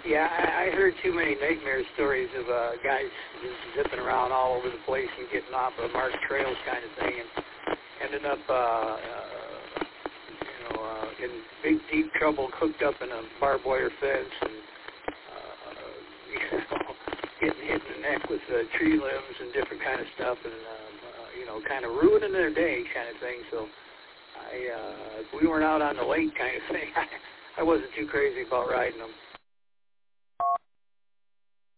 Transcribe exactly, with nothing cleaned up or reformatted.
Yeah, I, I heard too many nightmare stories of uh, guys just zipping around all over the place and getting off of marked trails kind of thing, and ended up, uh, uh, you know, uh, in big, deep trouble, hooked up in a barbed wire fence, and uh, you know, getting hit in the neck with uh, tree limbs and different kind of stuff, and um, uh, you know, kind of ruining their day kind of thing. So I, uh, if we weren't out on the lake kind of thing, I, I wasn't too crazy about riding them.